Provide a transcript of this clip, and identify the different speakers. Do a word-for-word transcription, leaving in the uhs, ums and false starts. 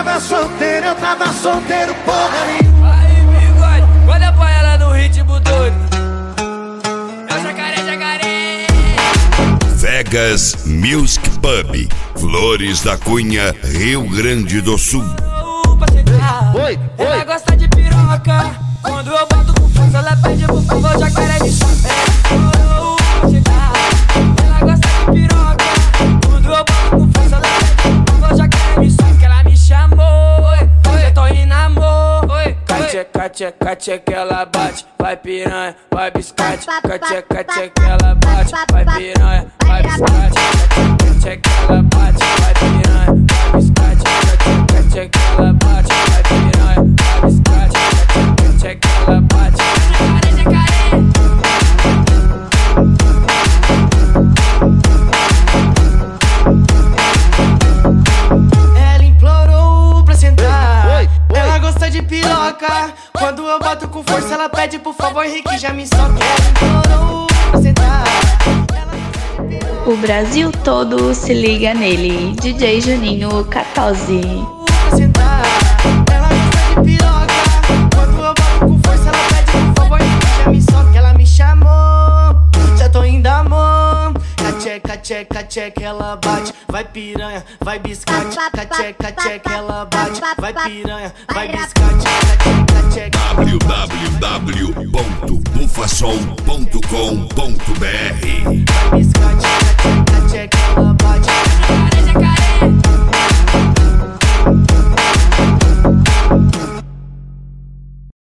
Speaker 1: tava solteiro, eu tava solteiro, porra nenhuma.
Speaker 2: Aí, bigode, olha pra ela no ritmo doido. É o jacaré, jacaré.
Speaker 3: Vegas Music Pub, Flores da Cunha, Rio Grande do Sul.
Speaker 1: Oi,
Speaker 2: Ela
Speaker 1: oi.
Speaker 2: gosta de piroca. Quando eu boto com força, ela pede por favor, jacaré de chapéu. Ela gosta de piroca. Quando eu boto com força, ela pede por favor, jacaré de chapéu. Que ela me chamou, hoje eu tô indo amor. Catia, catia, catia que ela bate. Vai piranha, vai biscate. Catia, catia que ela bate. Vai piranha, vai biscate. Catia que ela bate. Vai piranha, vai biscate. Catia, catia que ela bate. Vai piranha, vai biscate. Catia que ela bate. Jacaré, jacaré.
Speaker 4: Ela implorou pra sentar.
Speaker 1: Oi, oi.
Speaker 4: Ela gosta de piroca. Quando eu bato com força, ela pede por favor, Rick, já me soca. Ela implorou pra sentar. Ela gosta de piroca.
Speaker 5: O Brasil todo se liga nele. D J Juninho quatorze.
Speaker 4: Pra sentar. Ela gosta de piroca. Quando eu bato com força, ela pede por favor, Rick, já me soca. Ela me chamou, já tô indo amor. Cacheca, tcheca, tcheca, ela bate. Vai piranha, vai biscate. Cacheca, tcheca, ela bate. Vai piranha, vai biscate. Cacheca, tcheca.
Speaker 3: w w w ponto bufasom ponto com ponto b r
Speaker 4: Vai biscate, tcheca, tcheca, ela bate.